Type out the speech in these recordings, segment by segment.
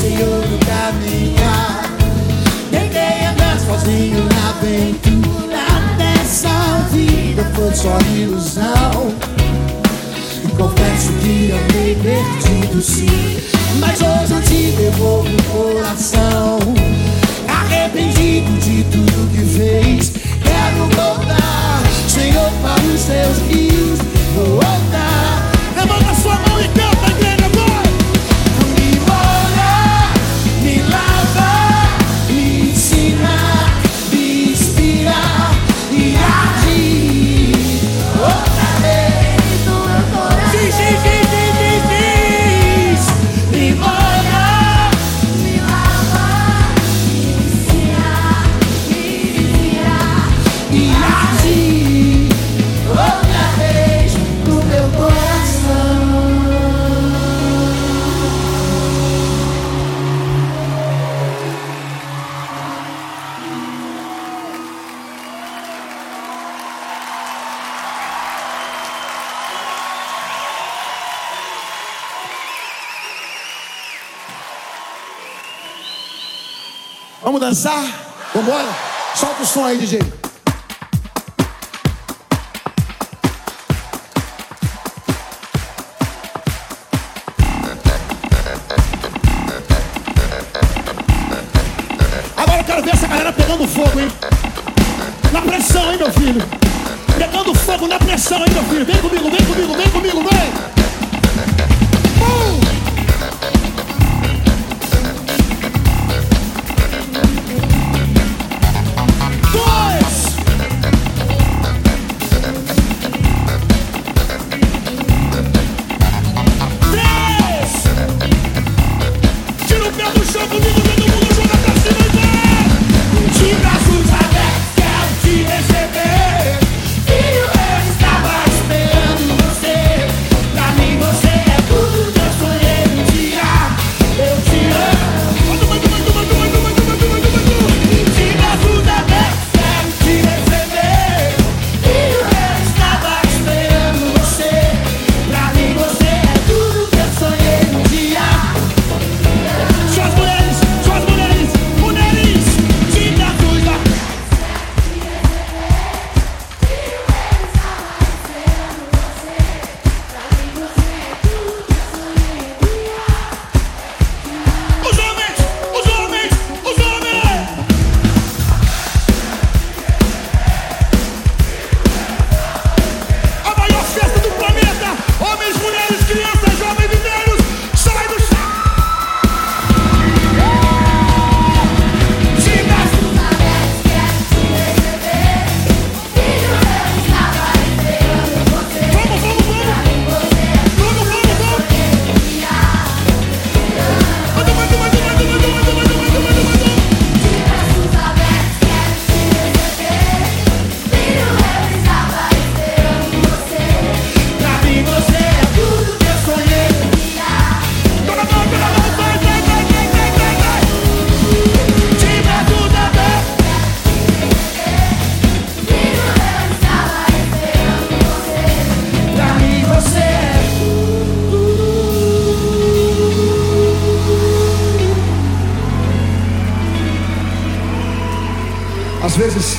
Senhor no caminhar. Tentei andar sozinho na aventura dessa vida, foi só ilusão. E confesso que andei perdido sim, mas hoje eu te devolvo o coração. Arrependido de tudo que fez, quero voltar, Senhor, para os teus rios. Vou voltar. Levanta sua mão e canta, igreja, vai! Me molha, me lava, me ensina, me inspira e agir outra vez no meu coração. Diz. Me molha, me lava, me ensina, me inspira e agir outra vez no meu coração. Vamos dançar? Vambora? Solta o som aí, DJ. Agora eu quero ver essa galera pegando fogo, hein? Na pressão, hein, meu filho? Pegando fogo na pressão, hein, meu filho? Vem comigo, vem comigo, vem comigo, vem! Às vezes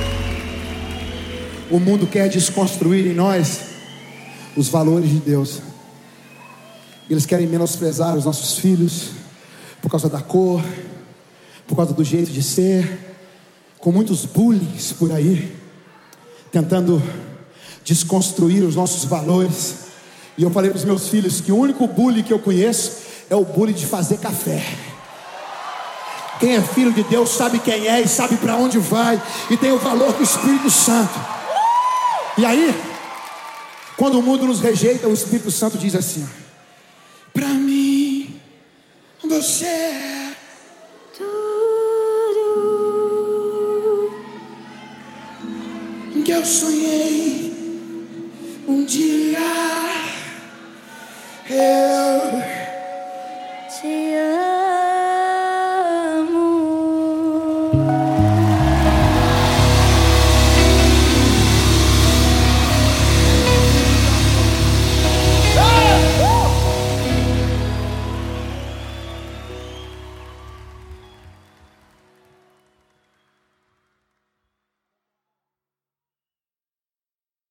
o mundo quer desconstruir em nós os valores de Deus. Eles querem menosprezar os nossos filhos por causa da cor, por causa do jeito de ser, com muitos bullying por aí, tentando desconstruir os nossos valores. E eu falei para os meus filhos que o único bullying que eu conheço é o bullying de fazer café. Quem é filho de Deus sabe quem é e sabe para onde vai, e tem o valor do Espírito Santo. E aí, quando o mundo nos rejeita, o Espírito Santo diz assim: para mim, você é tudo que eu sonhei.